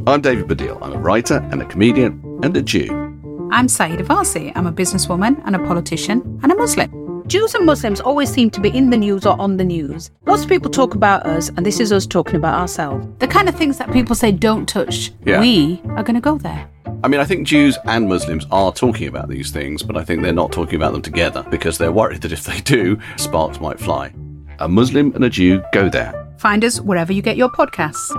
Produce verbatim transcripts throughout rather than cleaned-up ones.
I'm David Baddiel. I'm a writer and a comedian and a Jew. I'm Sayeeda Warsi. I'm a businesswoman and a politician and a Muslim. Jews and Muslims always seem to be in the news or on the news. Lots of people talk about us, and this is us talking about ourselves. The kind of things that people say don't touch, yeah. We are going to go there. I mean, I think Jews and Muslims are talking about these things, but I think they're not talking about them together because they're worried that if they do, sparks might fly. A Muslim and a Jew go there. Find us wherever you get your podcasts.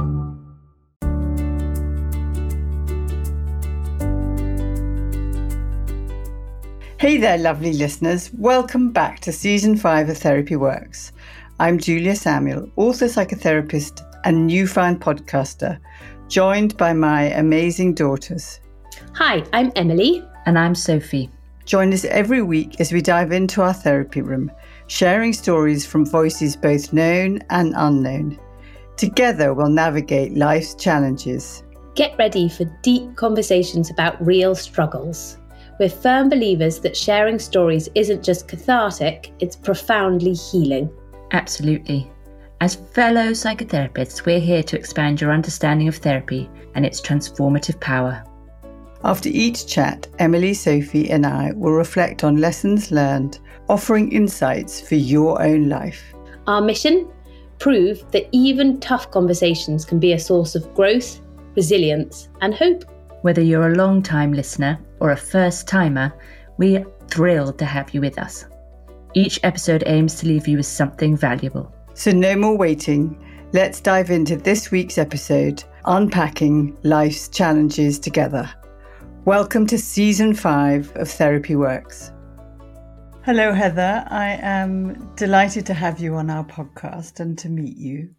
Hey there, lovely listeners. Welcome back to Season five of Therapy Works. I'm Julia Samuel, author, psychotherapist and newfound podcaster, joined by my amazing daughters. Hi, I'm Emily. And I'm Sophie. Join us every week as we dive into our therapy room, sharing stories from voices both known and unknown. Together, we'll navigate life's challenges. Get ready for deep conversations about real struggles. We're firm believers that sharing stories isn't just cathartic, it's profoundly healing. Absolutely. As fellow psychotherapists, we're here to expand your understanding of therapy and its transformative power. After each chat, Emily, Sophie and I will reflect on lessons learned, offering insights for your own life. Our mission? Prove that even tough conversations can be a source of growth, resilience and hope. Whether you're a long-time listener or a first-timer, we're thrilled to have you with us. Each episode aims to leave you with something valuable. So no more waiting. Let's dive into this week's episode, Unpacking Life's Challenges Together. Welcome to Season five of Therapy Works. Hello, Heather. I am delighted to have you on our podcast and to meet you.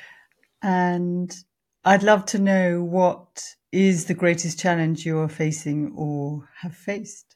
And I'd love to know what is the greatest challenge you're facing or have faced?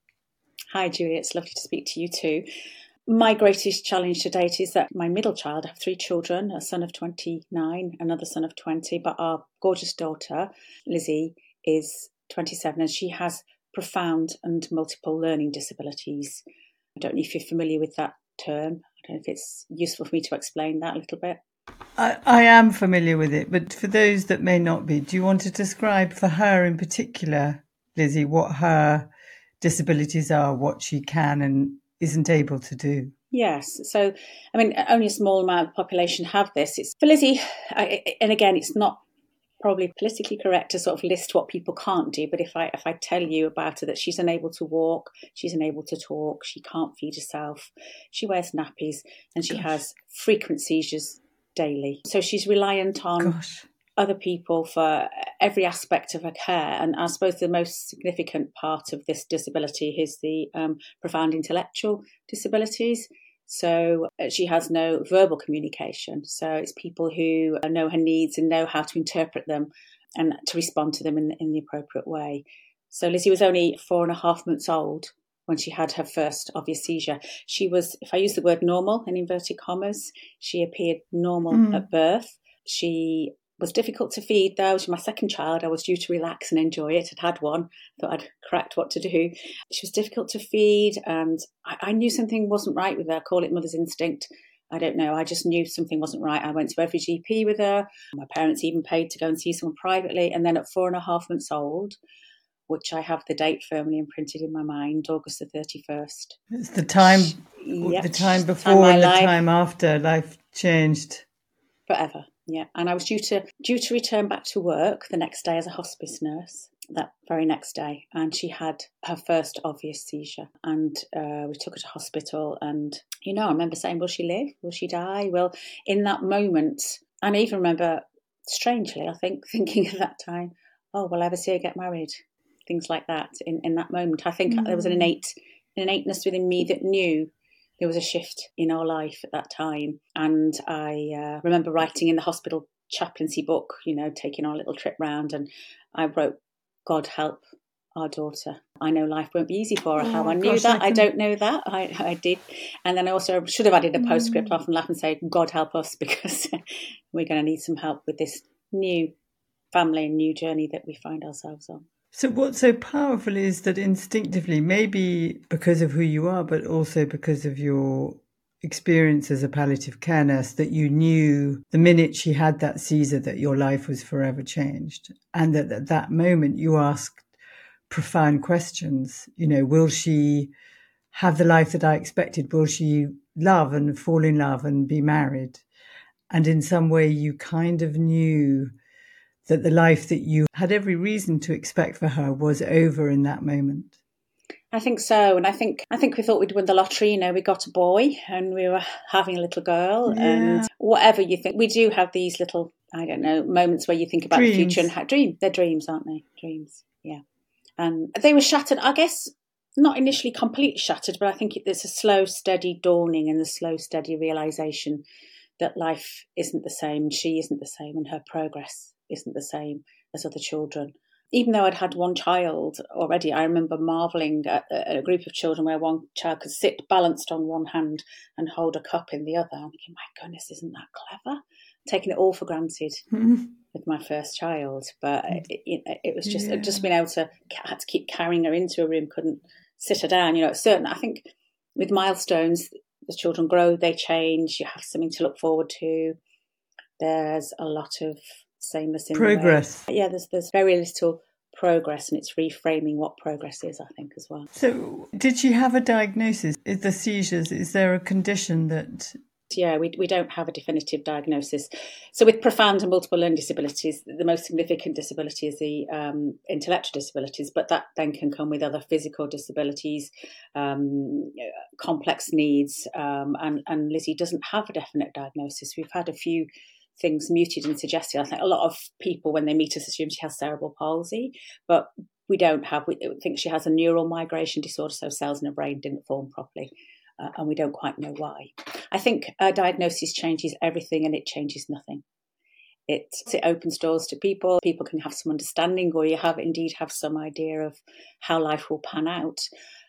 Hi, Julia. It's lovely to speak to you too. My greatest challenge to date is that my middle child, I have three children, a son of twenty-nine, another son of twenty, but our gorgeous daughter, Lizzie, is twenty-seven and she has profound and multiple learning disabilities. I don't know if you're familiar with that term. I don't know if it's useful for me to explain that a little bit. I, I am familiar with it, but for those that may not be, do you want to describe for her in particular, Lizzie, what her disabilities are, what she can and isn't able to do? Yes. So, I mean, only a small amount of the population have this. It's for Lizzie, I, and again, it's not probably politically correct to sort of list what people can't do, but if I if I tell you about her, that she's unable to walk, she's unable to talk, she can't feed herself, she wears nappies, and she Gosh. has frequent seizures daily. So she's reliant on Gosh. other people for every aspect of her care. And I suppose the most significant part of this disability is the um, profound intellectual disabilities. So she has no verbal communication. So it's people who know her needs and know how to interpret them and to respond to them in, in the appropriate way. So Lizzie was only four and a half months old when she had her first obvious seizure. She was, if I use the word normal in inverted commas, she appeared normal mm. at birth. She was difficult to feed though. She was my second child. I was due to relax and enjoy it. I'd had one, thought I'd cracked what to do. She was difficult to feed and I, I knew something wasn't right with her. I call it mother's instinct. I don't know. I just knew something wasn't right. I went to every G P with her. My parents even paid to go and see someone privately. And then at four and a half months old, which I have the date firmly imprinted in my mind, August the thirty-first. It's the time, yep, the time before time and the life. time after life changed. Forever, yeah. And I was due to due to return back to work the next day as a hospice nurse, that very next day. And she had her first obvious seizure. And uh, we took her to hospital. And, you know, I remember saying, will she live? Will she die? Well, in that moment, and I even remember, strangely, I think, thinking at that time, oh, will I ever see her get married? Things like that in, in that moment. I think mm. there was an innate an innateness within me that knew there was a shift in our life at that time. And I uh, remember writing in the hospital chaplaincy book, you know, taking our little trip round, and I wrote, God help our daughter. I know life won't be easy for her. Oh, How I knew gosh, that, I, can... I don't know that. I, I did. And then I also should have added a postscript. Mm. I often laugh and say, God help us, because we're going to need some help with this new family and new journey that we find ourselves on. So what's so powerful is that instinctively, maybe because of who you are, but also because of your experience as a palliative care nurse that you knew the minute she had that seizure that your life was forever changed, and that at that moment you asked profound questions. You know, will she have the life that I expected? Will she love and fall in love and be married? And in some way you kind of knew that the life that you had every reason to expect for her was over in that moment. I think so. And I think I think we thought we'd win the lottery. You know, we got a boy and we were having a little girl. Yeah. And whatever you think, we do have these little, I don't know, moments where you think about Dreams. the future and how dream. They're dreams, aren't they? Dreams, yeah. And they were shattered, I guess, not initially completely shattered, but I think there's a slow, steady dawning and a slow, steady realisation that life isn't the same, she isn't the same, and her progress isn't the same as other children. Even though I'd had one child already, I remember marvelling at a group of children where one child could sit balanced on one hand and hold a cup in the other. I'm thinking, my goodness, isn't that clever? Taking it all for granted mm-hmm. with my first child. But it, it, it was just, yeah. just being able to, I had to keep carrying her into a room, couldn't sit her down. You know, certain, I think with milestones, the children grow, they change, you have something to look forward to. There's a lot of sameness in progress. The way. Yeah, there's there's very little progress, and it's reframing what progress is, I think, as well. So did she have a diagnosis? Is the seizures, is there a condition that... Yeah, we we don't have a definitive diagnosis. So with profound and multiple learning disabilities, the most significant disability is the um, intellectual disabilities, but that then can come with other physical disabilities, um, complex needs, um, and, and Lizzie doesn't have a definite diagnosis. We've had a few things muted and suggested. I think a lot of people, when they meet us, assume she has cerebral palsy, but we don't have, we think she has a neural migration disorder, so cells in her brain didn't form properly. Uh, and we don't quite know why. I think a diagnosis changes everything and it changes nothing. It, it opens doors to people. People can have some understanding, or you have indeed have some idea of how life will pan out,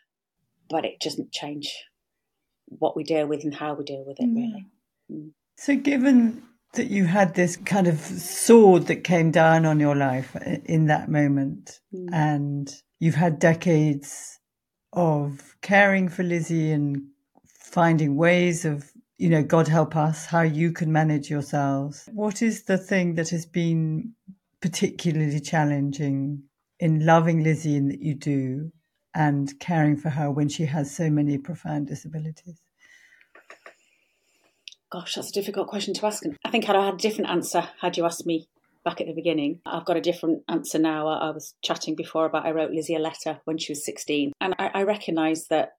but it doesn't change what we deal with and how we deal with it, really. Mm. So given that you had this kind of sword that came down on your life in that moment, mm. and you've had decades of caring for Lizzie and finding ways of, you know, God help us, how you can manage yourselves. What is the thing that has been particularly challenging in loving Lizzie in that you do and caring for her when she has so many profound disabilities? Gosh, that's a difficult question to ask. I think I'd have had a different answer had you asked me back at the beginning. I've got a different answer now. I was chatting before about I wrote Lizzie a letter when she was sixteen. And I, I recognise that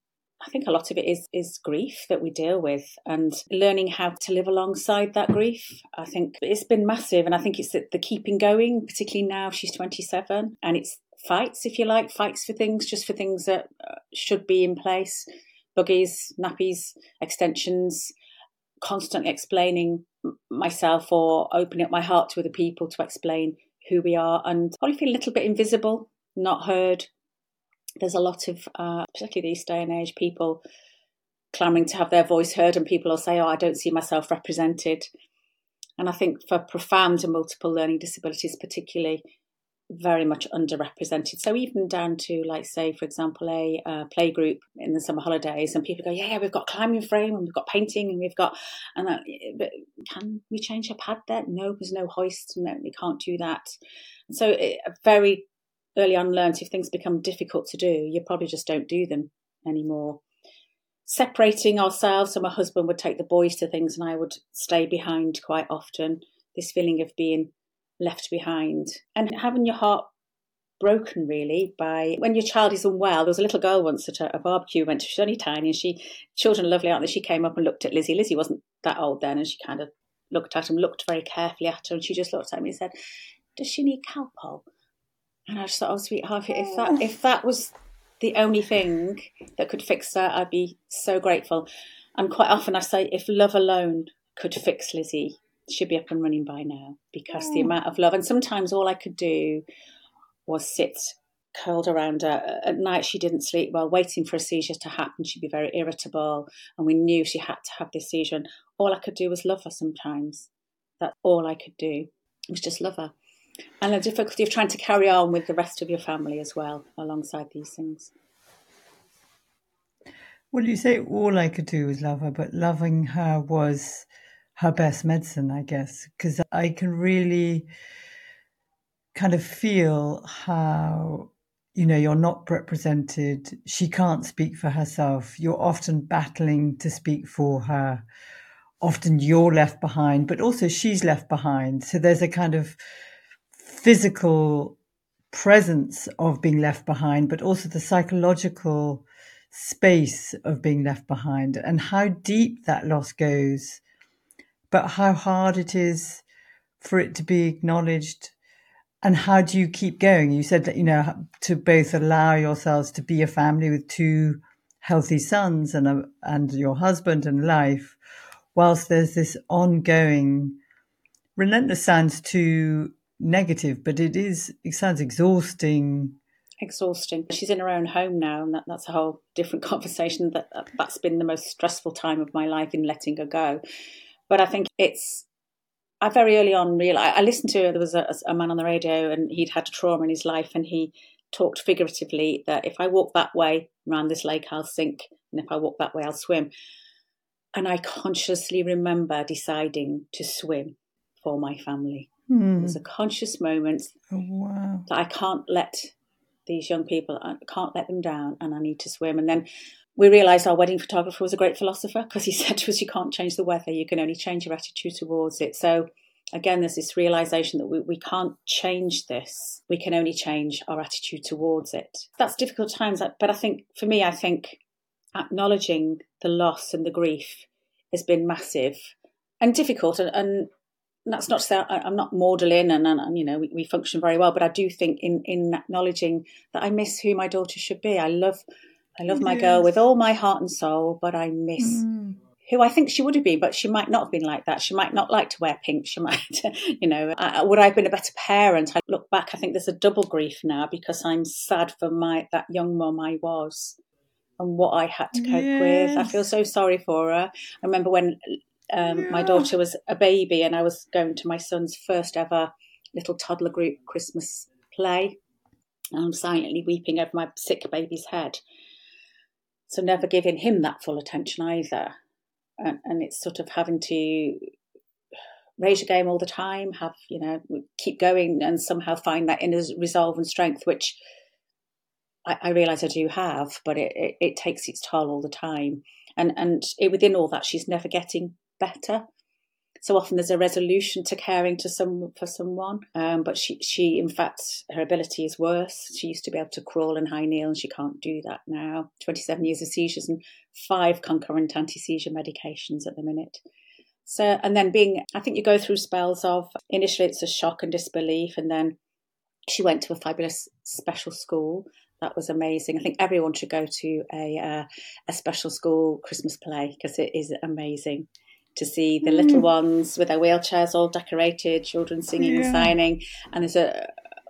I think a lot of it is, is grief that we deal with and learning how to live alongside that grief. I think it's been massive, and I think it's the, the keeping going, particularly now she's twenty-seven, and it's fights, if you like, fights for things, just for things that should be in place, buggies, nappies, extensions, constantly explaining myself or opening up my heart to other people to explain who we are, and probably feel a little bit invisible, not heard. There's a lot of, uh, particularly this day and age, people clamouring to have their voice heard, and people will say, oh, I don't see myself represented. And I think for profound and multiple learning disabilities particularly, very much underrepresented. So even down to, like, say, for example, a uh, play group in the summer holidays, and people go, yeah, yeah, we've got climbing frame and we've got painting and we've got, and that, but can we change her pad there? No, there's no hoist. No, we can't do that. So it, very early on learned, if things become difficult to do, you probably just don't do them anymore. Separating ourselves, so my husband would take the boys to things and I would stay behind quite often. This feeling of being left behind and having your heart broken, really, by when your child is unwell. There was a little girl once at a, a barbecue we went to, she's only tiny, and she, children are lovely, aren't they? She came up and looked at Lizzie. Lizzie wasn't that old then, and she kind of looked at him, looked very carefully at her, and she just looked at me and said, does she need Calpol? And I just thought, oh, sweetheart, if that if that was the only thing that could fix her, I'd be so grateful. And quite often I say, if love alone could fix Lizzie, she'd be up and running by now, because the amount of love. And sometimes all I could do was sit curled around her. At night she didn't sleep well, waiting for a seizure to happen. She'd be very irritable, and we knew she had to have this seizure. And all I could do was love her sometimes. That's all I could do, was just love her. And the difficulty of trying to carry on with the rest of your family as well, alongside these things. Well, you say all I could do was love her, but loving her was her best medicine, I guess, because I can really kind of feel how, you know, you're not represented. She can't speak for herself. You're often battling to speak for her. Often you're left behind, but also she's left behind. So there's a kind of physical presence of being left behind, but also the psychological space of being left behind, and how deep that loss goes, but how hard it is for it to be acknowledged. And how do you keep going? You said that, you know, to both allow yourselves to be a family with two healthy sons and a, and your husband and life, whilst there's this ongoing, relentless sounds too negative, but it is, it sounds exhausting. Exhausting. She's in her own home now, and that, that's a whole different conversation. That that's been the most stressful time of my life in letting her go. But I think it's, I very early on realised, I listened to, there was a, a man on the radio and he'd had a trauma in his life, and he talked figuratively that if I walk that way around this lake, I'll sink, and if I walk that way, I'll swim. And I consciously remember deciding to swim for my family. Hmm. It was a conscious moment Oh, wow. that I can't let these young people, I can't let them down, and I need to swim. And then we realised our wedding photographer was a great philosopher, because he said to us, you can't change the weather, you can only change your attitude towards it. So again, there's this realisation that we, we can't change this, we can only change our attitude towards it. That's difficult times, but I think, for me, I think acknowledging the loss and the grief has been massive and difficult, and, and that's not to say I, I'm not maudlin and, and, and you know, we, we function very well, but I do think in, in acknowledging that I miss who my daughter should be. I love I love my Yes. girl with all my heart and soul, but I miss Mm. who I think she would have been, but she might not have been like that. She might not like to wear pink. She might, you know, I, would I have been a better parent? I look back, I think there's a double grief now, because I'm sad for my that young mum I was and what I had to cope Yes. with. I feel so sorry for her. I remember when um, Yeah. my daughter was a baby and I was going to my son's first ever little toddler group Christmas play, and I'm silently weeping over my sick baby's head. So never giving him that full attention either. And, and it's sort of having to raise your game all the time, have, you know, keep going and somehow find that inner resolve and strength, which I, I realise I do have, but it, it, it takes its toll all the time. And, and it, within all that, she's never getting better. So often there's a resolution to caring to some for someone, um, but she, she, in fact, her ability is worse. She used to be able to crawl and high kneel, and she can't do that now. twenty-seven years of seizures and five concurrent anti-seizure medications at the minute. So, and then being, I think you go through spells of, initially it's a shock and disbelief, and then she went to a fabulous special school. That was amazing. I think everyone should go to a uh, a special school Christmas play, because it is amazing to see the little ones with their wheelchairs all decorated, children singing Yeah. and signing. And there's a,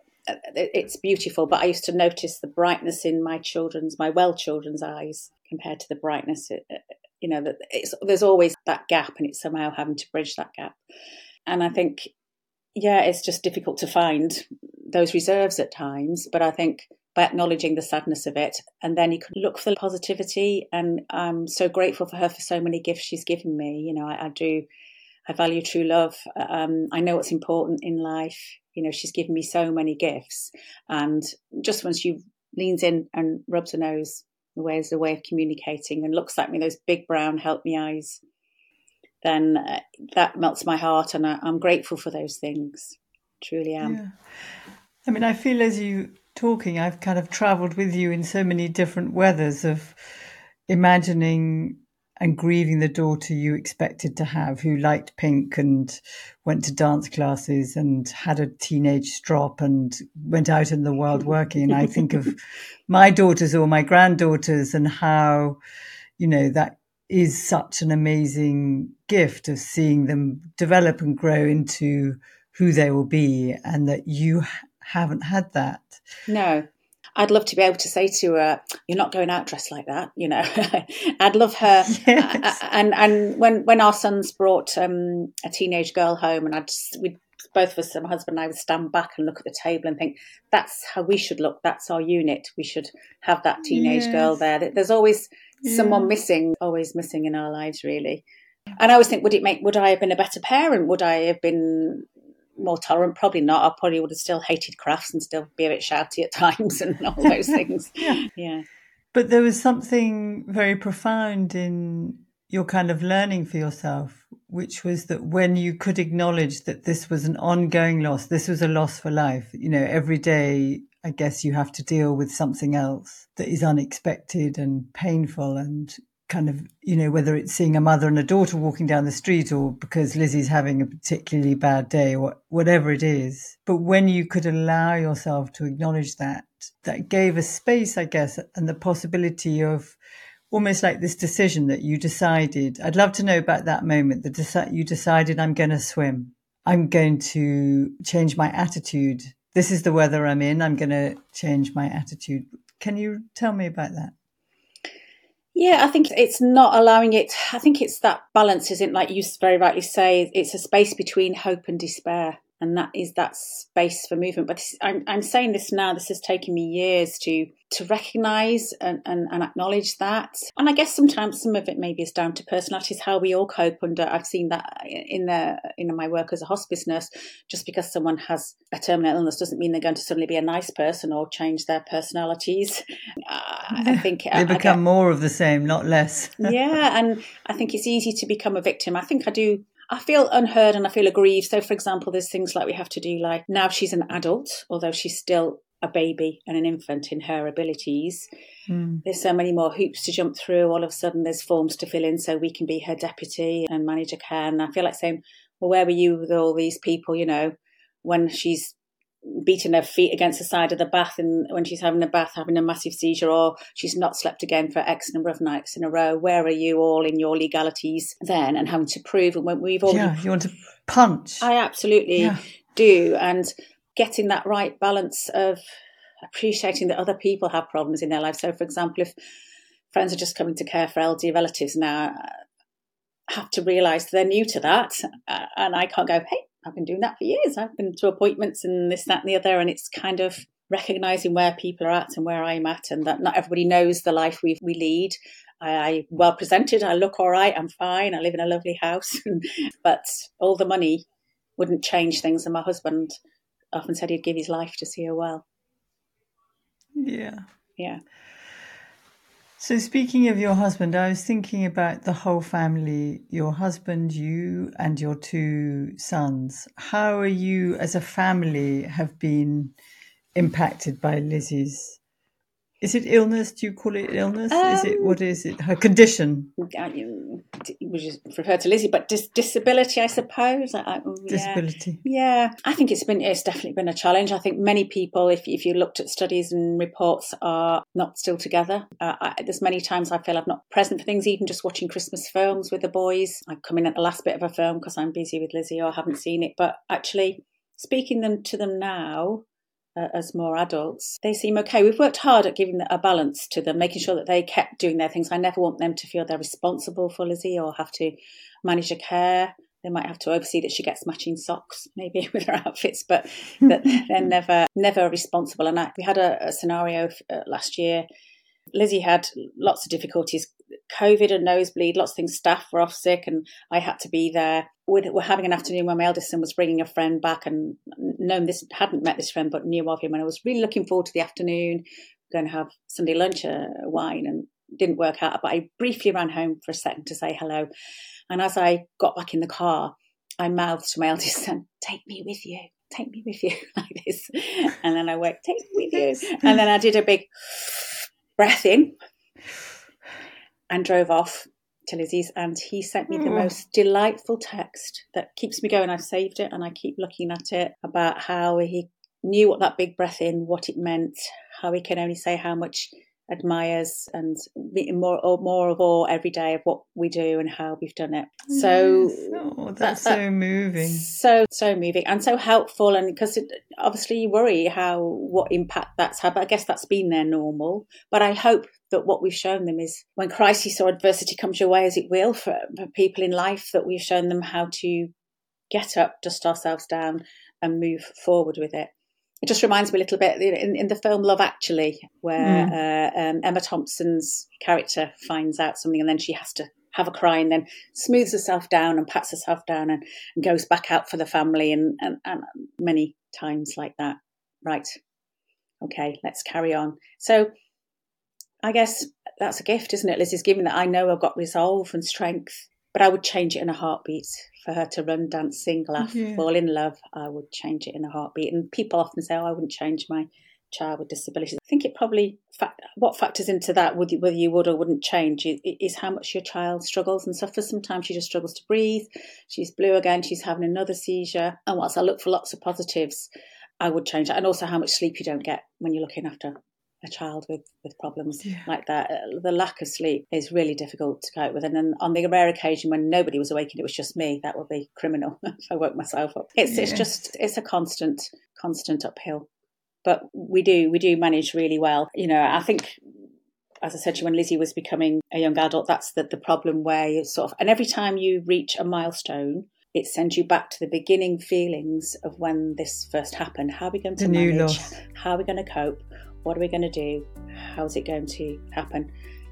it's beautiful. But I used to notice the brightness in my children's, my well children's eyes compared to the brightness, you know, that it's, there's always that gap, and it's somehow having to bridge that gap. And I think, yeah, it's just difficult to find those reserves at times. But I think by acknowledging the sadness of it, and then you can look for the positivity. And I'm so grateful for her for so many gifts she's given me. You know, I, I do, I value true love. Um, I know what's important in life. You know, she's given me so many gifts. And just when she leans in and rubs her nose, the way is a way of communicating, and looks at me, those big brown help me eyes, then uh, that melts my heart. And I, I'm grateful for those things. Truly am. Yeah. I mean, I feel as you talking, I've kind of travelled with you in so many different weathers of imagining and grieving the daughter you expected to have, who liked pink and went to dance classes and had a teenage strop and went out in the world working. And I think of my daughters or my granddaughters, and how, you know, that is such an amazing gift of seeing them develop and grow into who they will be, and that you haven't had that. No, I'd love to be able to say to her, you're not going out dressed like that, you know. I'd love her. Yes. And and when, when our sons brought um, a teenage girl home, and I'd we'd both of us, my husband and I, would stand back and look at the table and think, that's how we should look. That's our unit. We should have that teenage Yes. girl there. There's always Yeah. someone missing, always missing in our lives, really. And I always think, would it make, would I have been a better parent? Would I have been more tolerant? Probably not. I probably would have still hated crafts and still be a bit shouty at times and all those things. Yeah. Yeah. But there was something very profound in your kind of learning for yourself, which was that when you could acknowledge that this was an ongoing loss, this was a loss for life, you know, every day, I guess you have to deal with something else that is unexpected and painful and kind of, you know, whether it's seeing a mother and a daughter walking down the street or because Lizzie's having a particularly bad day or whatever it is. But when you could allow yourself to acknowledge that, that gave a space, I guess, and the possibility of almost like this decision that you decided. I'd love to know about that moment, that deci- you decided, I'm going to swim. I'm going to change my attitude. This is the weather I'm in. I'm going to change my attitude. Can you tell me about that? Yeah, I think it's not allowing it. I think it's that balance, isn't it? Like you very rightly say, it's a space between hope and despair. And that is that space for movement. But this, I'm, I'm saying this now, this has taken me years to to recognise and, and, and acknowledge that. And I guess sometimes some of it maybe is down to personalities, how we all cope under. I've seen that in the in my work as a hospice nurse. Just because someone has a terminal illness doesn't mean they're going to suddenly be a nice person or change their personalities. I think they become get, more of the same, not less. Yeah, and I think it's easy to become a victim. I think I do. I feel unheard and I feel aggrieved. So, for example, there's things like we have to do, like now she's an adult, although she's still a baby and an infant in her abilities. Mm. There's so many more hoops to jump through. All of a sudden, there's forms to fill in so we can be her deputy and manage her care. And I feel like saying, well, where were you with all these people, you know, when she's beating her feet against the side of the bath and when she's having a bath, having a massive seizure, or she's not slept again for X number of nights in a row. Where are you all in your legalities then and having to prove? And when we've already... Yeah, you want to punch. I absolutely yeah. do. And getting that right balance of appreciating that other people have problems in their life. So, for example, if friends are just coming to care for elderly relatives now, I have to realise they're new to that. And I can't go, hey, I've been doing that for years. I've been to appointments and this, that and the other. And it's kind of recognising where people are at and where I'm at, and that not everybody knows the life we we lead. I, I well presented, I look all right, I'm fine, I live in a lovely house. But all the money wouldn't change things. And my husband often said he'd give his life to see her well. Yeah. Yeah. So speaking of your husband, I was thinking about the whole family, your husband, you and your two sons. How are you as a family have been impacted by Lizzie's? Is it illness? Do you call it illness? Um, is it, what is it? Her condition? We just refer to Lizzie, but dis- disability, I suppose. I, yeah. Disability. Yeah, I think it's been, it's definitely been a challenge. I think many people, if if you looked at studies and reports, are not still together. Uh, I, there's many times I feel I'm not present for things, even just watching Christmas films with the boys. I come in at the last bit of a film because I'm busy with Lizzie or I haven't seen it. But actually speaking them to them now, Uh, as more adults, they seem okay. We've worked hard at giving a balance to them, making sure that they kept doing their things. I never want them to feel they're responsible for Lizzie or have to manage her care. They might have to oversee that she gets matching socks, maybe with her outfits, but that they're never, never responsible. And I, we had a, a scenario uh, last year. Lizzie had lots of difficulties, COVID and nosebleed, lots of things. Staff were off sick and I had to be there. We're, we're having an afternoon where my eldest son was bringing a friend back and known this, hadn't met this friend, but knew of him. And I was really looking forward to the afternoon, going to have Sunday lunch, a uh, wine, and didn't work out. But I briefly ran home for a second to say hello. And as I got back in the car, I mouthed to my eldest son, take me with you, take me with you, like this. And then I went, take me with you. And then I did a big breath in and drove off to Lizzie's, and he sent me the mm. most delightful text that keeps me going. I've saved it and I keep looking at it, about how he knew what that big breath in, what it meant, how he can only say how much admires and more or more of all every day of what we do and how we've done it. So yes. oh, that's that, so moving, so so moving and so helpful. And because obviously you worry how what impact that's had, but I guess that's been their normal. But I hope that what we've shown them is when crisis or adversity comes your way, as it will for, for people in life, that we've shown them how to get up, dust ourselves down and move forward with it. It just reminds me a little bit in, in the film Love Actually, where mm. uh, um, Emma Thompson's character finds out something and then she has to have a cry and then smooths herself down and pats herself down and, and goes back out for the family and, and, and many times like that. Right. Okay, let's carry on. So I guess that's a gift, isn't it, Lizzie's given that I know I've got resolve and strength, but I would change it in a heartbeat. For her to run, dance, sing, laugh, yeah. fall in love, I would change it in a heartbeat. And people often say, oh, I wouldn't change my child with disabilities. I think it probably, what factors into that, whether you would or wouldn't change, is how much your child struggles and suffers. Sometimes she just struggles to breathe. She's blue again. She's having another seizure. And whilst I look for lots of positives, I would change that. And also how much sleep you don't get when you're looking after a child with, with problems yeah. like that. The lack of sleep is really difficult to cope with. And then on the rare occasion when nobody was awake and it was just me, that would be criminal if I woke myself up. It's yes. it's just, it's a constant, constant uphill. But we do, we do manage really well. You know, I think, as I said to you, when Lizzie was becoming a young adult, that's the, the problem where you sort of, and every time you reach a milestone, it sends you back to the beginning feelings of when this first happened. How are we going to the manage? New loss. How are we going to cope? What are we going to do? How's it going to happen?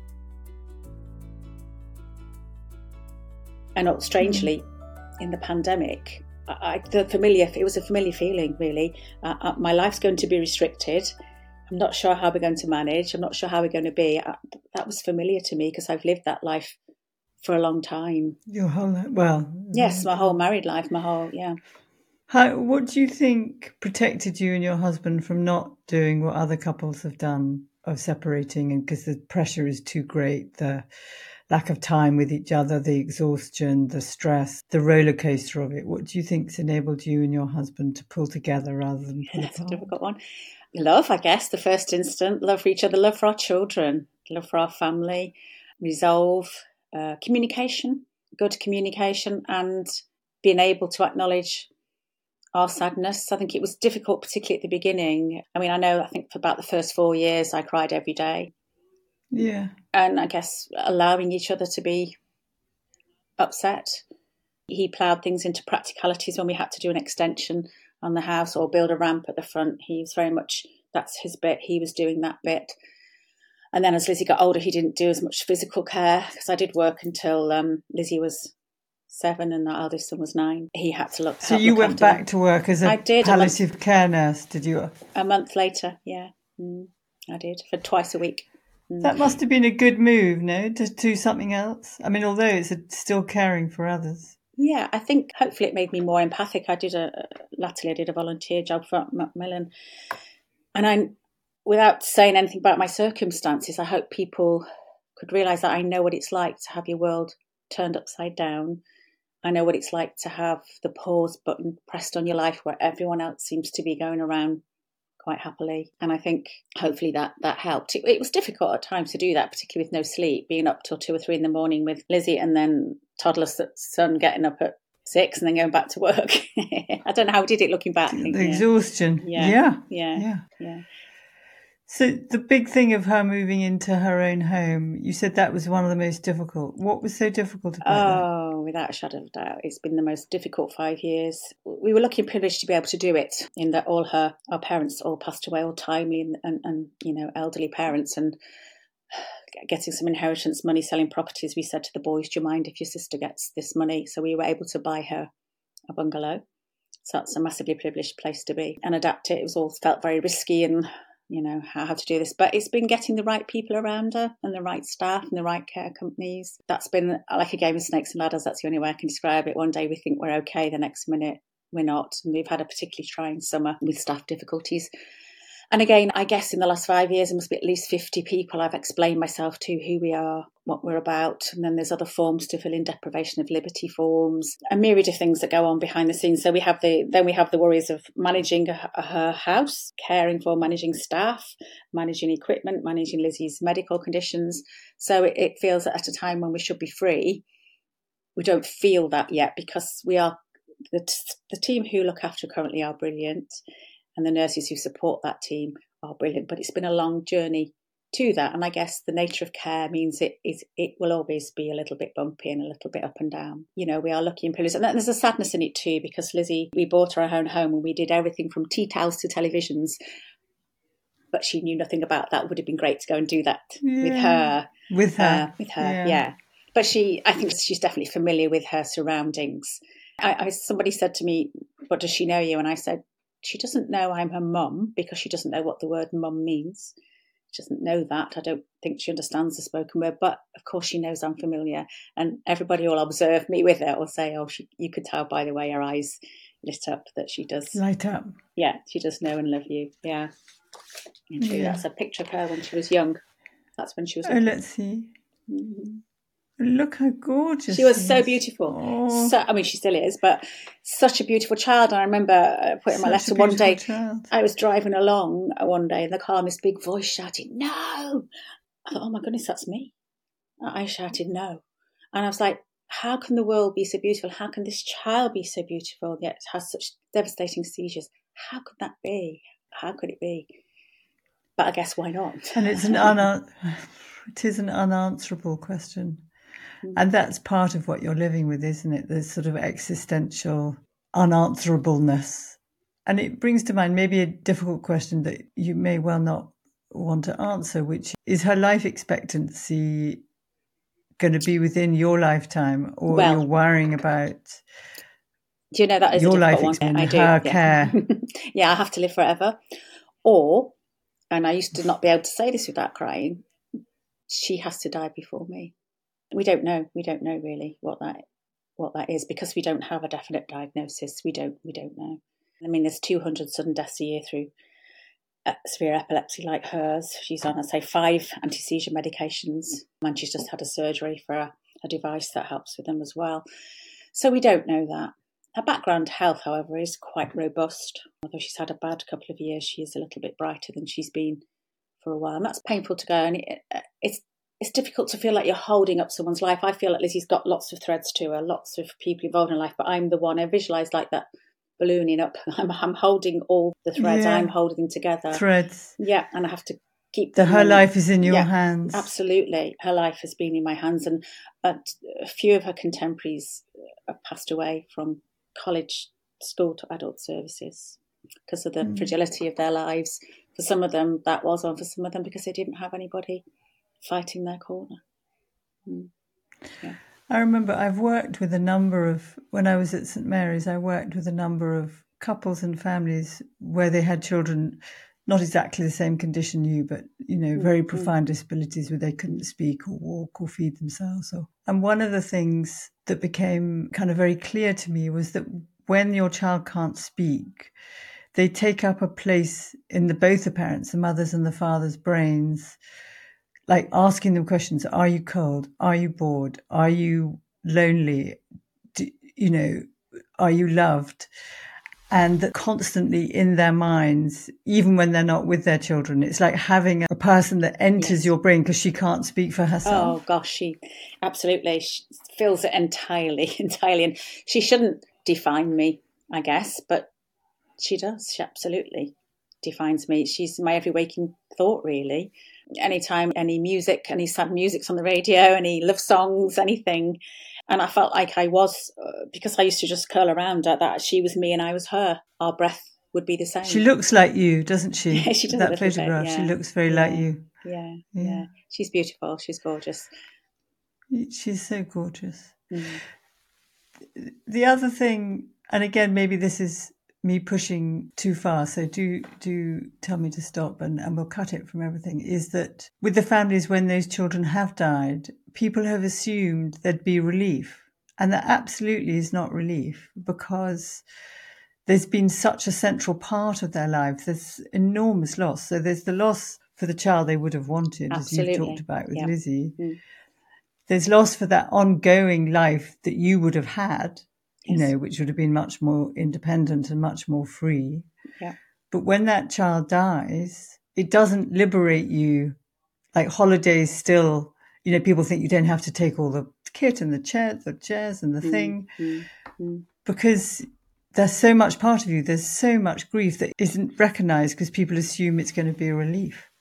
And strangely, mm. in the pandemic, I, the familiar, it was a familiar feeling, really. Uh, my life's going to be restricted. I'm not sure how we're going to manage. I'm not sure how we're going to be. I, that was familiar to me because I've lived that life for a long time. Your whole, well... Yes, my whole married life, my whole, yeah. How, what do you think protected you and your husband from not doing what other couples have done, of separating, and because the pressure is too great, the lack of time with each other, the exhaustion, the stress, the roller coaster of it? What do you think's enabled you and your husband to pull together rather than pull That's apart? a difficult one. Love, I guess, the first instant. Love for each other, love for our children, love for our family, resolve, uh, communication, good communication, and being able to acknowledge our sadness. I think it was difficult, particularly at the beginning. I mean, I know, I think for about the first four years, I cried every day. Yeah. And I guess allowing each other to be upset. He ploughed things into practicalities when we had to do an extension on the house or build a ramp at the front. He was very much, that's his bit. He was doing that bit. And then as Lizzie got older, he didn't do as much physical care because I did work until um, Lizzie was seven and our eldest son was nine. He had to look. So you look went back him. to work as a I did, palliative a month, care nurse, did you? A month later, yeah. Mm, I did, for twice a week. Mm. That must have been a good move, no? To do something else? I mean, although it's a, still caring for others. Yeah, I think hopefully it made me more empathic. I did a, latterly I did a volunteer job for Macmillan. And I, without saying anything about my circumstances, I hope people could realise that I know what it's like to have your world turned upside down. I know what it's like to have the pause button pressed on your life where everyone else seems to be going around quite happily. And I think hopefully that that helped. It, it was difficult at times to do that, particularly with no sleep, being up till two or three in the morning with Lizzie and then toddler son getting up at six and then going back to work. I don't know how we did it looking back. The think, exhaustion. Yeah. Yeah. Yeah. Yeah. Yeah. So the big thing of her moving into her own home, you said that was one of the most difficult. What was so difficult about that? Oh, without a shadow of a doubt, it's been the most difficult five years. We were lucky and privileged to be able to do it in that all her, our parents all passed away, all timely and, and, and you know, elderly parents, and getting some inheritance money, selling properties. We said to the boys, do you mind if your sister gets this money? So we were able to buy her a bungalow. So that's a massively privileged place to be, and adapt it. It was all felt very risky and, you know, how, how to do this. But it's been getting the right people around her and the right staff and the right care companies. That's been like a game of snakes and ladders. That's the only way I can describe it. One day we think we're okay, the next minute we're not. And we've had a particularly trying summer with staff difficulties. And again, I guess in the last five years, there must be at least fifty people I've explained myself to, who we are, what we're about. And then there's other forms to fill in, deprivation of liberty forms, a myriad of things that go on behind the scenes. So we have the, then we have the worries of managing a, a, her house, caring for, managing staff, managing equipment, managing Lizzie's medical conditions. So it, it feels that at a time when we should be free, we don't feel that yet, because we are, the, the team who look after currently are brilliant. And the nurses who support that team are brilliant. But it's been a long journey to that. And I guess the nature of care means it is it will always be a little bit bumpy and a little bit up and down. You know, we are lucky and privileged. And there's a sadness in it too, because Lizzie, we bought her own home and we did everything from tea towels to televisions. But she knew nothing about that. Would have been great to go and do that yeah. with her. With her. Uh, with her, yeah. yeah. But she, I think she's definitely familiar with her surroundings. I, I somebody said to me, "But does she know you?" And I said, "She doesn't know I'm her mum because she doesn't know what the word mum means. She doesn't know that. I don't think she understands the spoken word. But of course, she knows I'm familiar. And everybody will observe me with it or say, oh, she, you could tell by the way her eyes lit up that she does light up. Yeah, she does know and love you. Yeah." And yeah. That's a picture of her when she was young. That's when she was. Oh, let's see. Mm-hmm. Look how gorgeous she was. So beautiful. Oh. So, I mean, she still is, but such a beautiful child. And I remember putting such my letter one day. Child. I was driving along one day in the car, and this big voice shouted, "No!" I thought, oh my goodness, that's me. I shouted, "No!" And I was like, how can the world be so beautiful? How can this child be so beautiful yet has such devastating seizures? How could that be? How could it be? But I guess why not? And it's an un- it is an unanswerable question. Mm. And that's part of what you're living with, isn't it? This sort of existential unanswerableness. And it brings to mind maybe a difficult question that you may well not want to answer, which is her life expectancy going to be within your lifetime, or well, you're worrying about do you know that is your a life one? experience, I do, her yeah. care. Yeah, I have to live forever. Or, and I used to not be able to say this without crying, she has to die before me. We don't know. We don't know really what that what that is, because we don't have a definite diagnosis. We don't we don't know. I mean, there's two hundred sudden deaths a year through uh, severe epilepsy like hers. She's on, I'd say, five anti-seizure medications, and she's just had a surgery for a, a device that helps with them as well. So we don't know that. Her background health, however, is quite robust. Although she's had a bad couple of years, she is a little bit brighter than she's been for a while. And that's painful to go. And it, it's it's difficult to feel like you're holding up someone's life. I feel like Lizzie's got lots of threads to her, lots of people involved in her life, but I'm the one. I visualise like that ballooning up. I'm, I'm holding all the threads. Yeah. I'm holding them together. Threads. Yeah, and I have to keep them. Her in, life is in your yeah, hands. Absolutely. Her life has been in my hands. And uh, a few of her contemporaries have passed away from college, school to adult services because of the mm. fragility of their lives. For some of them, that was on. For some of them, because they didn't have anybody fighting their corner. Mm. Yeah. I remember I've worked with a number of, when I was at St Mary's, I worked with a number of couples and families where they had children, not exactly the same condition you, but, you know, very mm-hmm. profound disabilities where they couldn't speak or walk or feed themselves. Or, and one of the things that became kind of very clear to me was that when your child can't speak, they take up a place in the both the parents, the mother's and the father's brains, like asking them questions. Are you cold? Are you bored? Are you lonely? Do, you know, are you loved? And that constantly in their minds, even when they're not with their children, it's like having a person that enters yes. your brain because she can't speak for herself. Oh gosh, she absolutely she feels it entirely, entirely. And she shouldn't define me, I guess, but she does. She absolutely defines me. She's my every waking thought, really. Anytime any music, any sad music's on the radio, any love songs, anything. And I felt like I was, uh, because I used to just curl around her, that she was me and I was her. Our breath would be the same. She looks like you, doesn't she? Yeah, she does. That photograph, bit, yeah. She looks very yeah. like you. Yeah, yeah, yeah. She's beautiful. She's gorgeous. She's so gorgeous. Mm. The other thing, and again, maybe this is me pushing too far, so do do tell me to stop and, and we'll cut it from everything, is that with the families when those children have died, people have assumed there'd be relief. And that absolutely is not relief, because there's been such a central part of their lives. There's enormous loss. So there's the loss for the child they would have wanted, absolutely. As you've talked about with yeah. Lizzie. Mm. There's loss for that ongoing life that you would have had, you yes. know, which would have been much more independent and much more free. Yeah. But when that child dies, it doesn't liberate you. Like holidays still, you know, people think you don't have to take all the kit and the chair, the chairs and the mm, thing, mm, mm. because there's so much part of you. There's so much grief that isn't recognised because people assume it's going to be a relief.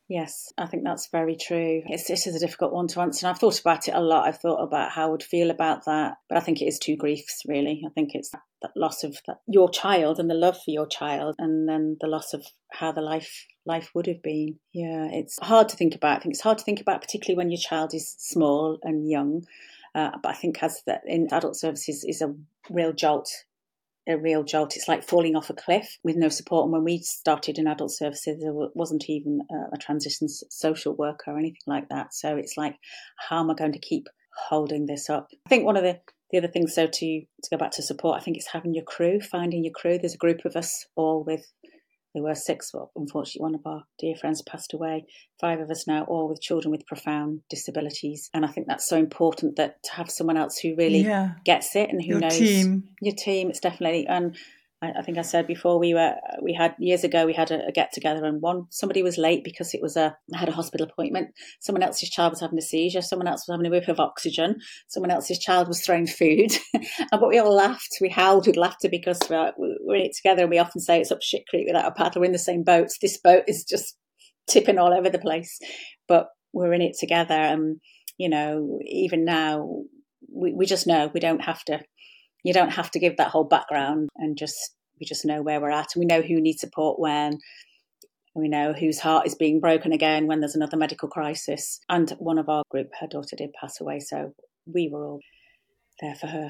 Yes, I think that's very true. It's, this is a difficult one to answer. And I've thought about it a lot. I've thought about how I would feel about that. But I think it is two griefs, really. I think it's that, that loss of that, your child and the love for your child, and then the loss of how the life life would have been. Yeah, it's hard to think about. I think it's hard to think about, particularly when your child is small and young. Uh, but I think as that in adult services is a real jolt a real jolt. It's like falling off a cliff with no support. And when we started in adult services, there wasn't even a transition social worker or anything like that. So it's like, how am I going to keep holding this up? I think one of the, the other things, so to, to go back to support, I think it's having your crew, finding your crew. There's a group of us all with, there were six, well, unfortunately, one of our dear friends passed away. Five of us now, all with children with profound disabilities. And I think that's so important, that to have someone else who really yeah. gets it and who your knows. Team. Your team. It's definitely, and I, I think I said before, we were, we had, years ago, we had a, a get together, and one, somebody was late because it was a, had a hospital appointment. Someone else's child was having a seizure. Someone else was having a whiff of oxygen. Someone else's child was throwing food. But we all laughed. We howled with laughter because we're, we're in it together. And we often say it's up shit creek without a paddle. We're in the same boats. This boat is just tipping all over the place, but we're in it together. And, you know, even now, we, we just know we don't have to, you don't have to give that whole background, and just, we just know where we're at, and we know who needs support when, we know whose heart is being broken again when there's another medical crisis. And one of our group, her daughter did pass away, so we were all there for her.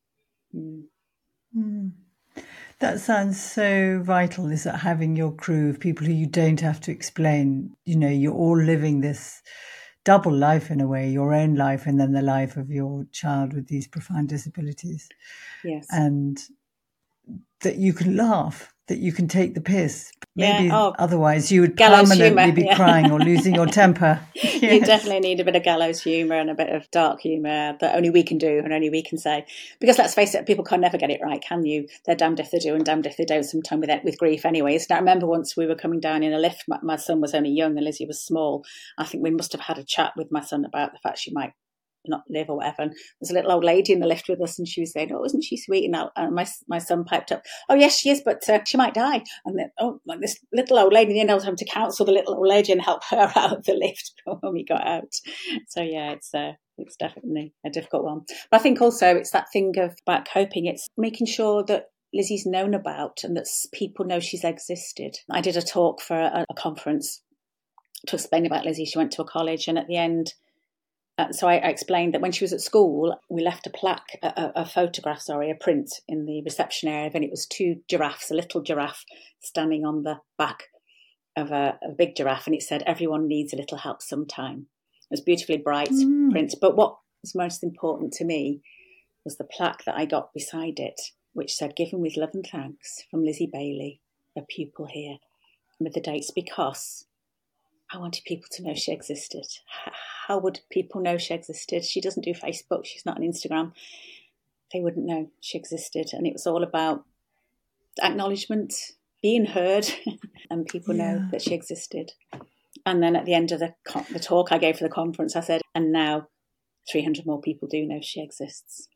Mm. Mm. That sounds so vital, is that having your crew of people who you don't have to explain. You know, you're all living this double life in a way, your own life and then the life of your child with these profound disabilities. Yes. And that you can laugh, that you can take the piss. Maybe yeah. oh, otherwise you would permanently humour, be yeah. crying or losing your temper. Yes. You definitely need a bit of gallows humour and a bit of dark humour that only we can do and only we can say. Because let's face it, people can never get it right, can you? They're damned if they do and damned if they don't, sometimes with, with grief anyways. Now, I remember once we were coming down in a lift, my, my son was only young and Lizzie was small. I think we must have had a chat with my son about the fact she might not live or whatever, and there's a little old lady in the lift with us, and she was saying, oh, isn't she sweet? And, I, and my my son piped up, oh yes she is, but uh, she might die. And then, oh, like this little old lady, and I was having to counsel the little old lady and help her out of the lift when we got out. So yeah, it's uh, it's definitely a difficult one. But I think also it's that thing of about coping, it's making sure that Lizzie's known about and that people know she's existed. I did a talk for a, a conference to explain about Lizzie. She went to a college, and at the end, Uh, so I, I explained that when she was at school, we left a plaque, a, a photograph, sorry, a print in the reception area, and it was two giraffes, a little giraffe standing on the back of a, a big giraffe, and it said, everyone needs a little help sometime. It was beautifully bright mm. print. But what was most important to me was the plaque that I got beside it, which said, given with love and thanks from Lizzie Bailey, a pupil here, and with the dates, because I wanted people to know she existed. How would people know she existed? She doesn't do Facebook. She's not on Instagram. They wouldn't know she existed. And it was all about acknowledgement, being heard, and people yeah. know that she existed. And then at the end of the, the talk I gave for the conference, I said, and now three hundred more people do know she exists.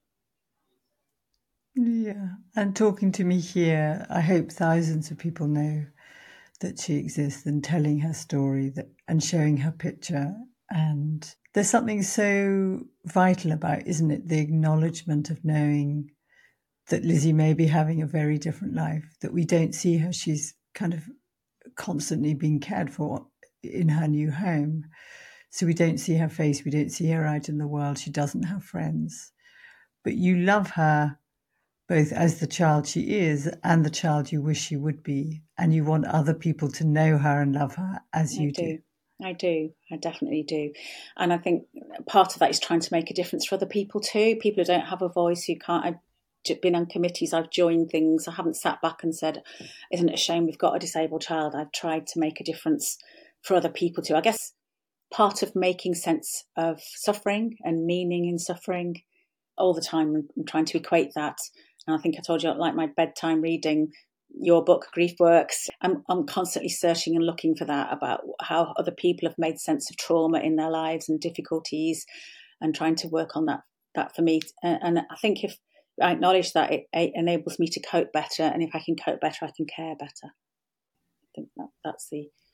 Yeah. And talking to me here, I hope thousands of people know that she exists, and telling her story that, and showing her picture. And there's something so vital about, isn't it, the acknowledgement of knowing that Lizzie may be having a very different life, that we don't see her. She's kind of constantly being cared for in her new home. So we don't see her face. We don't see her out in the world. She doesn't have friends. But you love her both as the child she is and the child you wish she would be. And you want other people to know her and love her as you do. do. I do. I definitely do. And I think part of that is trying to make a difference for other people too. People who don't have a voice, who can't. I've been on committees, I've joined things. I haven't sat back and said, isn't it a shame we've got a disabled child? I've tried to make a difference for other people too. I guess part of making sense of suffering and meaning in suffering all the time, I'm trying to equate that. And I think I told you, like my bedtime reading, your book, Grief Works, I'm, I'm constantly searching and looking for that, about how other people have made sense of trauma in their lives and difficulties, and trying to work on that that for me. And, and I think if I acknowledge that, it, it enables me to cope better. And if I can cope better, I can care better. I think that that's the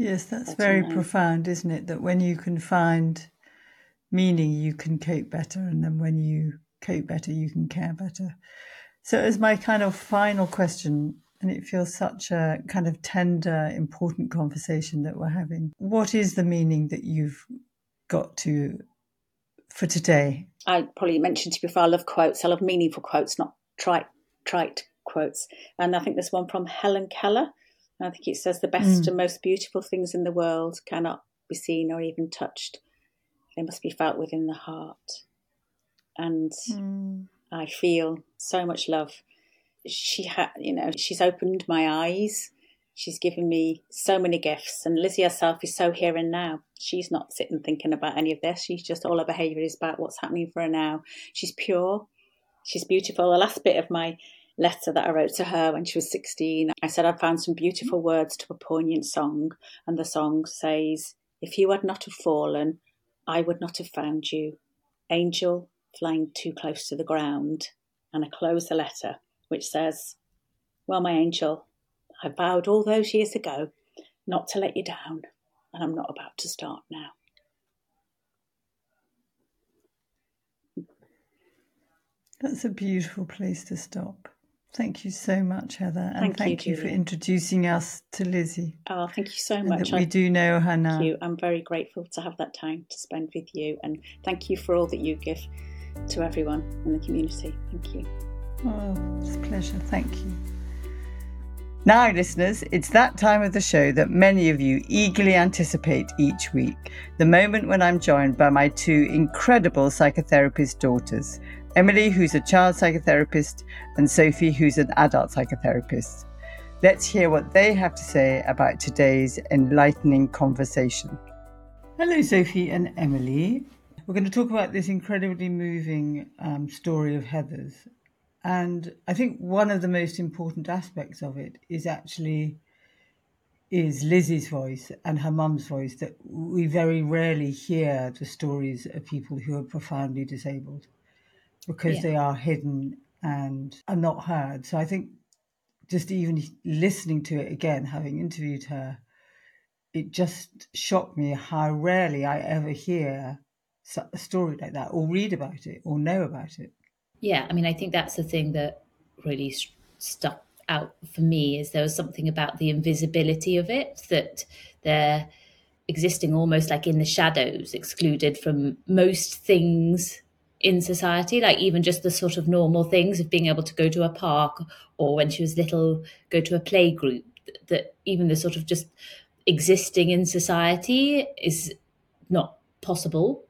Yes, that's But, very you know, profound, isn't it? That when you can find meaning, you can cope better. And then when you cope better, you can care better. So as my kind of final question, and it feels such a kind of tender, important conversation that we're having, what is the meaning that you've got to for today? I probably mentioned to you before, I love quotes. I love meaningful quotes, not trite, trite quotes. And I think there's one from Helen Keller. I think it says, the best Mm. and most beautiful things in the world cannot be seen or even touched. They must be felt within the heart. And Mm. I feel so much love. She had, you know, she's opened my eyes. She's given me so many gifts. And Lizzie herself is so here and now. She's not sitting thinking about any of this. She's just, all her behaviour is about what's happening for her now. She's pure. She's beautiful. The last bit of my letter that I wrote to her when she was sixteen, I said, I found some beautiful words to a poignant song. And the song says, if you had not have fallen, I would not have found you. Angel flying too close to the ground. And I close the letter, which says, well, my angel, I vowed all those years ago not to let you down, and I'm not about to start now. That's a beautiful place to stop. Thank you so much, Heather. And Thank you, thank you, for Julia. introducing us to Lizzie. Oh, thank you so And much. that we I- do know her now. Thank you. I'm very grateful to have that time to spend with you, and thank you for all that you give to everyone in the community. Thank you. Oh, it's a pleasure. Thank you. Now, listeners, it's that time of the show that many of you eagerly anticipate each week, the moment when I'm joined by my two incredible psychotherapist daughters, Emily, who's a child psychotherapist, and Sophie, who's an adult psychotherapist. Let's hear what they have to say about today's enlightening conversation. Hello, Sophie and Emily. We're going to talk about this incredibly moving um, story of Heather's. And I think one of the most important aspects of it is actually is Lizzie's voice and her mum's voice, that we very rarely hear the stories of people who are profoundly disabled because Yeah. they are hidden and are not heard. So I think just even listening to it again, having interviewed her, it just shocked me how rarely I ever hear a story like that or read about it or know about it. Yeah, I mean, I think that's the thing that really st- stuck out for me, is there was something about the invisibility of it, that they're existing almost like in the shadows, excluded from most things in society, like even just the sort of normal things of being able to go to a park, or when she was little, go to a play group, that even the sort of just existing in society is not possible.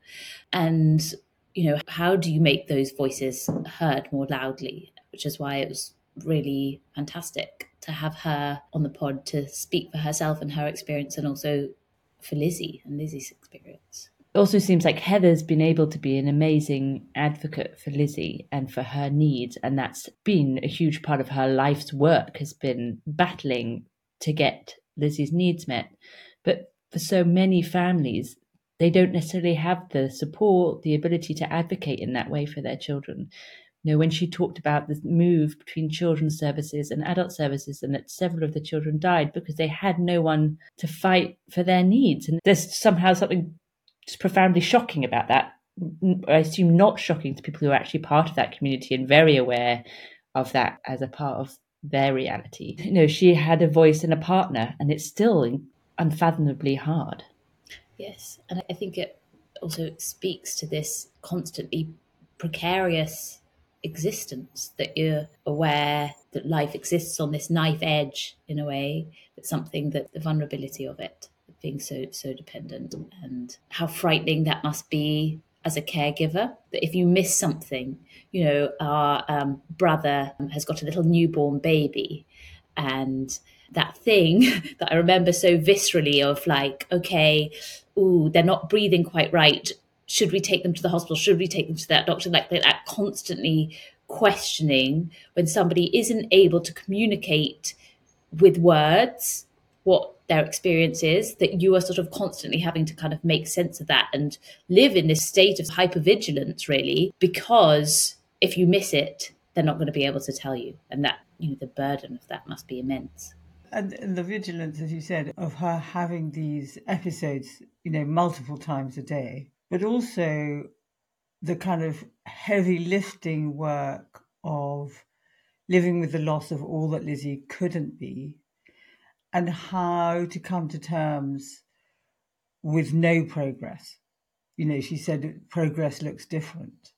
And you know, how do you make those voices heard more loudly? Which is why it was really fantastic to have her on the pod to speak for herself and her experience, and also for Lizzie and Lizzie's experience. It also seems like Heather's been able to be an amazing advocate for Lizzie and for her needs, and that's been a huge part of her life's work, has been battling to get Lizzie's needs met. But for so many families, they don't necessarily have the support, the ability to advocate in that way for their children. You know, when she talked about the move between children's services and adult services, and that several of the children died because they had no one to fight for their needs. And there's somehow something just profoundly shocking about that. I assume not shocking to people who are actually part of that community and very aware of that as a part of their reality. You know, she had a voice and a partner, and it's still unfathomably hard. Yes, and I think it also speaks to this constantly precarious existence, that you're aware that life exists on this knife edge in a way, that's something that the vulnerability of it being so so dependent, and how frightening that must be as a caregiver, that if you miss something, you know, our um, brother has got a little newborn baby, and that thing that I remember so viscerally of like, okay, ooh, they're not breathing quite right. Should we take them to the hospital? Should we take them to that doctor? Like that constantly questioning when somebody isn't able to communicate with words what their experience is, that you are sort of constantly having to kind of make sense of that and live in this state of hypervigilance, really, because if you miss it, they're not going to be able to tell you. And that, you know, the burden of that must be immense. And, and the vigilance, as you said, of her having these episodes, you know, multiple times a day, but also the kind of heavy lifting work of living with the loss of all that Lizzie couldn't be, and how to come to terms with no progress. You know, she said progress looks different.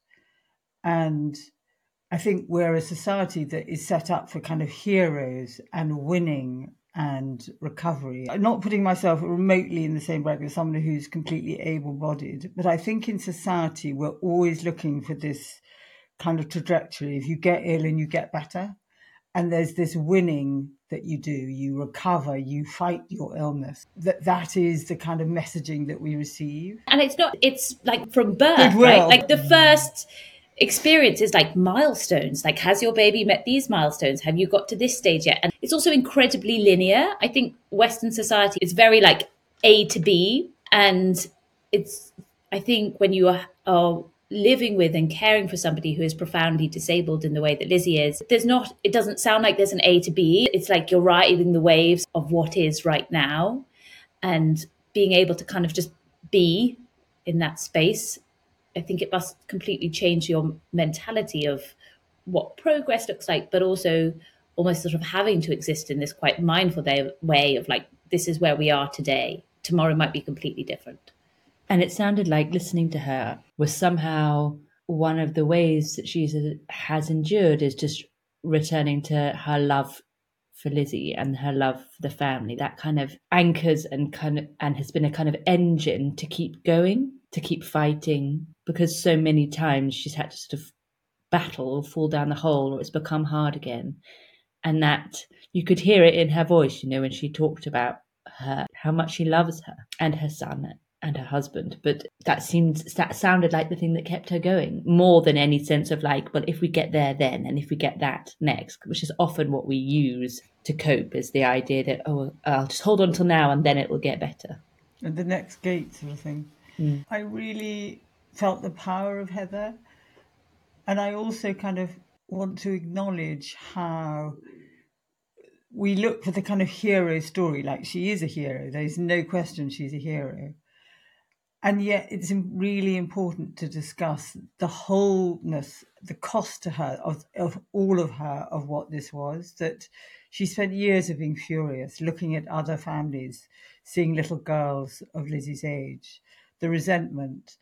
And I think we're a society that is set up for kind of heroes and winning and recovery. I'm not putting myself remotely in the same bracket as someone who's completely able-bodied, but I think in society we're always looking for this kind of trajectory. If you get ill and you get better, and there's this winning that you do, you recover, you fight your illness. That that is the kind of messaging that we receive. And it's not, it's like from birth, Goodwill. right? Like the first experience is like milestones. Like, has your baby met these milestones? Have you got to this stage yet? And it's also incredibly linear. I think Western society is very like A to B. And it's, I think when you are, are living with and caring for somebody who is profoundly disabled in the way that Lizzie is, there's not, it doesn't sound like there's an A to B. It's like you're riding the waves of what is right now and being able to kind of just be in that space. I think it must completely change your mentality of what progress looks like, but also almost sort of having to exist in this quite mindful way of like, this is where we are today. Tomorrow might be completely different. And it sounded like listening to her was somehow one of the ways that she has endured is just returning to her love for Lizzie and her love for the family. That kind of anchors and kind of and has been a kind of engine to keep going, to keep fighting, because so many times she's had to sort of battle or fall down the hole or it's become hard again. And that you could hear it in her voice, you know, when she talked about her, how much she loves her and her son and her husband. But that seemed, that sounded like the thing that kept her going more than any sense of like, well, if we get there then, and if we get that next, which is often what we use to cope, is the idea that, oh, I'll just hold on till now and then it will get better. And the next gate sort of thing. Mm. I really felt the power of Heather. And I also kind of want to acknowledge how we look for the kind of hero story, like she is a hero. There's no question she's a hero. And yet it's really important to discuss the wholeness, the cost to her of, of all of her, of what this was, that she spent years of being furious, looking at other families, seeing little girls of Lizzie's age, the resentment.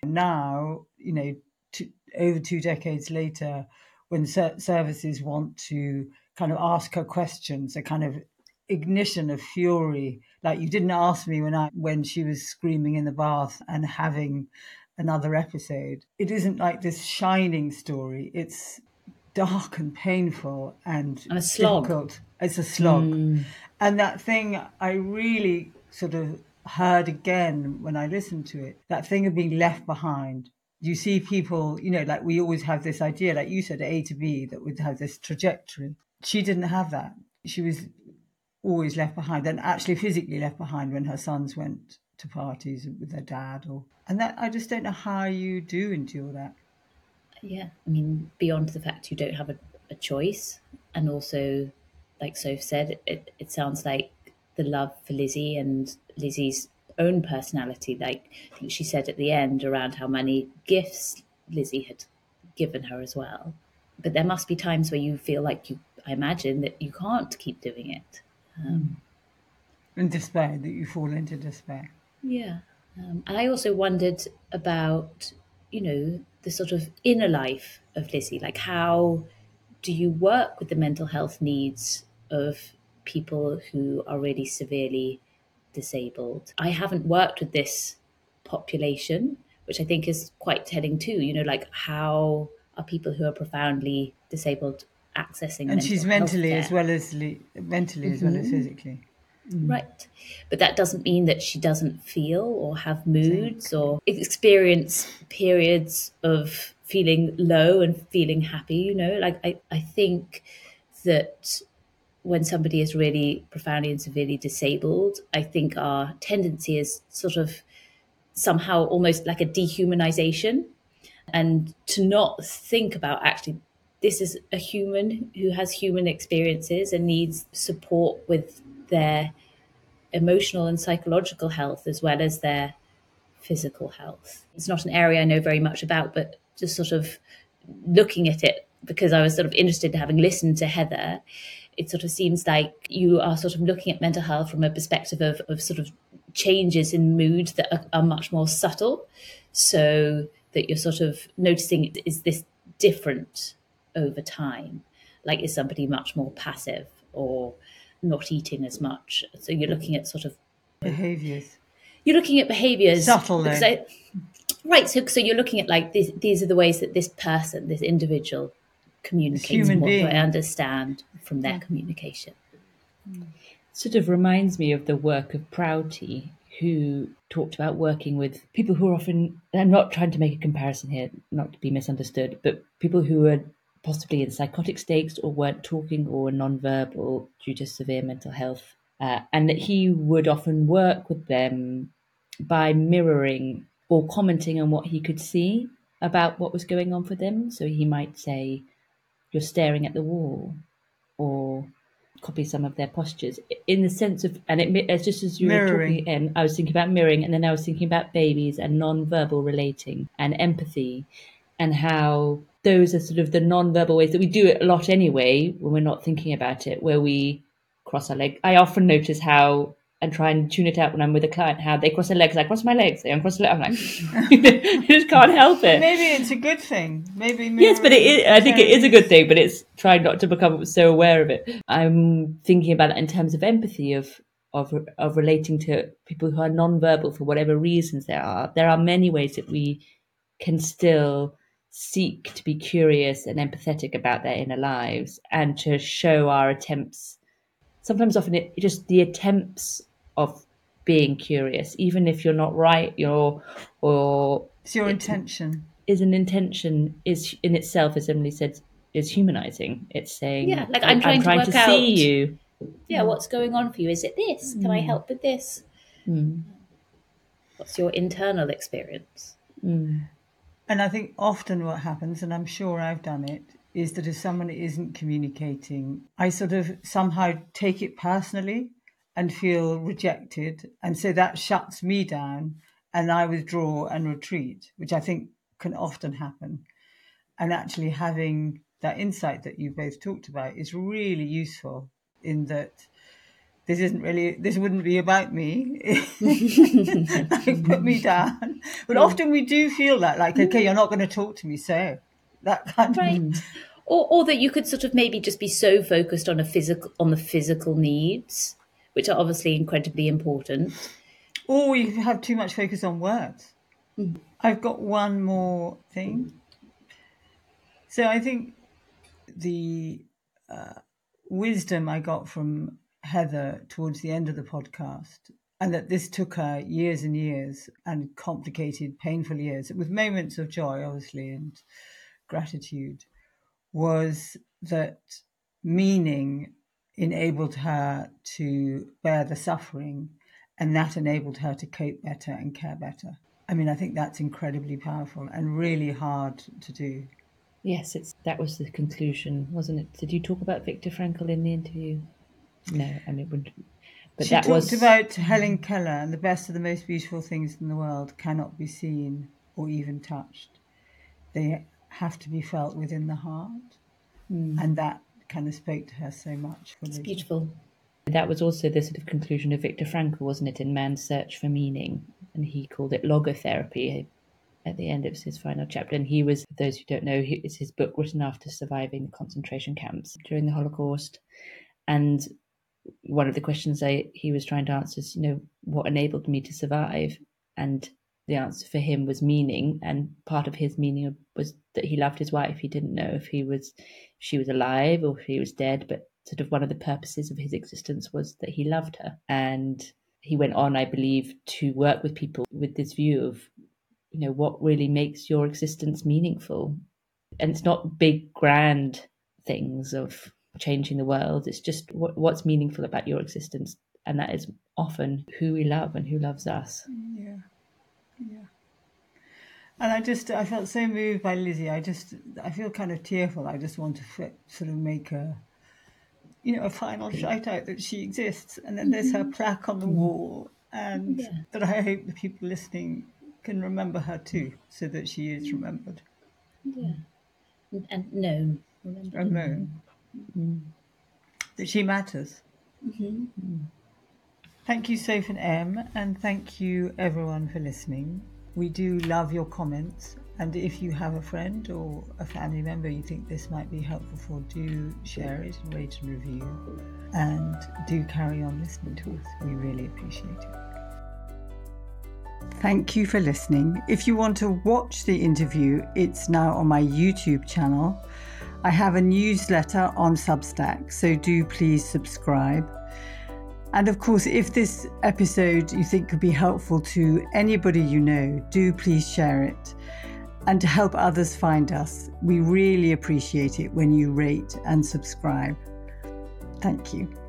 Now, you know, two, over two decades later, when ser- services want to kind of ask her questions, a kind of ignition of fury, like you didn't ask me when I when she was screaming in the bath and having another episode. It isn't like this shining story. It's dark and painful and, and a slog. difficult. It's a slog. Mm. And that thing I really sort of heard again when I listened to it, that thing of being left behind. You see people, you know, like we always have this idea, like you said, A to B, that would have this trajectory. She didn't have that. She was always left behind, and actually physically left behind when her sons went to parties with their dad, or and that I just don't know how you do endure that. Yeah, I mean, beyond the fact you don't have a, a choice, and also, like Soph said, it, it sounds like the love for Lizzie and Lizzie's own personality. Like I think she said at the end around how many gifts Lizzie had given her as well. But there must be times where you feel like you, I imagine, that you can't keep doing it. Um, and despair, that you fall into despair. Yeah. Um, and I also wondered about, you know, the sort of inner life of Lizzie. Like, how do you work with the mental health needs of people who are really severely disabled? I haven't worked with this population, which I think is quite telling too. You know, like, how are people who are profoundly disabled accessing and she's mentally healthcare? as well as le- mentally mm-hmm. as well as physically. Mm. Right. But that doesn't mean that she doesn't feel or have moods or experience periods of feeling low and feeling happy, you know. Like I, I think that when somebody is really profoundly and severely disabled, I think our tendency is sort of somehow almost like a dehumanization, and to not think about actually this is a human who has human experiences and needs support with their emotional and psychological health as well as their physical health. It's not an area I know very much about, but just sort of looking at it, because I was sort of interested in having listened to Heather, it sort of seems like you are sort of looking at mental health from a perspective of, of sort of changes in mood that are, are much more subtle. So that you're sort of noticing, is this different over time? Like, is somebody much more passive or not eating as much? So you're looking at sort of behaviours. You're looking at behaviours. Subtly. I, right. So, so you're looking at like these, these are the ways that this person, this individual communicates, and what do I understand from their communication. Sort of reminds me of the work of Prouty, who talked about working with people who are often, and I'm not trying to make a comparison here, not to be misunderstood, but people who are possibly in psychotic states or weren't talking or were non-verbal due to severe mental health. Uh, and that he would often work with them by mirroring or commenting on what he could see about what was going on for them. So he might say, "You're staring at the wall," or copy some of their postures in the sense of, and it, it's just as you mirroring. were talking, and I was thinking about mirroring, and then I was thinking about babies and non-verbal relating and empathy, and how those are sort of the non-verbal ways that we do it a lot anyway when we're not thinking about it, where we cross our legs. I often notice how, and try and tune it out when I'm with a client, how they cross their legs. I cross my legs. They uncross their legs. I'm like, you just can't help it. Maybe it's a good thing. Maybe yes, but it is, I think it is a good thing. But it's trying not to become so aware of it. I'm thinking about it in terms of empathy, of of of relating to people who are non-verbal for whatever reasons there are. There are many ways that we can still seek to be curious and empathetic about their inner lives, and to show our attempts. Sometimes, often, it just the attempts of being curious, even if you're not right, you're or it's your intention. Is an intention is in itself, as Emily said, is humanizing. It's saying, yeah, like I'm trying, I'm trying to, work to out, see you. Yeah, mm. what's going on for you? Is it this? Can mm. I help with this? Mm. What's your internal experience? Mm. And I think often what happens, and I'm sure I've done it, is that if someone isn't communicating, I sort of somehow take it personally and feel rejected. And so that shuts me down and I withdraw and retreat, which I think can often happen. And actually having that insight that you both talked about is really useful, in that this isn't really, this wouldn't be about me. Like, put me down. But often we do feel that, like, okay, you're not going to talk to me, so that kind right. of... Or, or that you could sort of maybe just be so focused on a physical, on the physical needs, which are obviously incredibly important. Or you have too much focus on words. Mm. I've got one more thing. So I think the uh, wisdom I got from Heather towards the end of the podcast, and that this took her years and years and complicated, painful years, with moments of joy, obviously, and gratitude, was that meaning enabled her to bear the suffering, and that enabled her to cope better and care better. I mean, I think that's incredibly powerful and really hard to do. Yes, it's that was the conclusion, wasn't it? Did you talk about Viktor Frankl in the interview? No, I mean, but she that talked was about Helen Keller, and the best of the most beautiful things in the world cannot be seen or even touched. They have to be felt within the heart, mm. and that kind of spoke to her so much. It's beautiful. That was also the sort of conclusion of Viktor Frankl, wasn't it, in Man's Search for Meaning, and he called it logotherapy at the end of his final chapter. And he was, for those who don't know, it's his book written after surviving the concentration camps during the Holocaust. And one of the questions I, he was trying to answer is, you know, what enabled me to survive? And the answer for him was meaning. And part of his meaning was that he loved his wife. He didn't know if he was, if she was alive or if he was dead, but sort of one of the purposes of his existence was that he loved her. And he went on, I believe, to work with people with this view of, you know, what really makes your existence meaningful. And it's not big, grand things of changing the world. It's just what, what's meaningful about your existence. And that is often who we love and who loves us. Yeah, yeah. And I just, I felt so moved by Lizzie. I just, I feel kind of tearful. I just want to f- sort of make a, you know, a final shout out that she exists. And then there's her plaque on the wall. And Yeah. that I hope the people listening can remember her too, so that she is remembered Yeah. And, and known. Remember. and known. That she matters. Thank you, Soph and Em, and thank you everyone for listening. We do love your comments, and if you have a friend or a family member you think this might be helpful for, do share it and rate and review, and do carry on listening to us. We really appreciate it. Thank you for listening. If you want to watch the interview, it's now on my YouTube channel. I have a newsletter on Substack, so do please subscribe. And of course, if this episode you think could be helpful to anybody you know, do please share it. And to help others find us, we really appreciate it when you rate and subscribe. Thank you.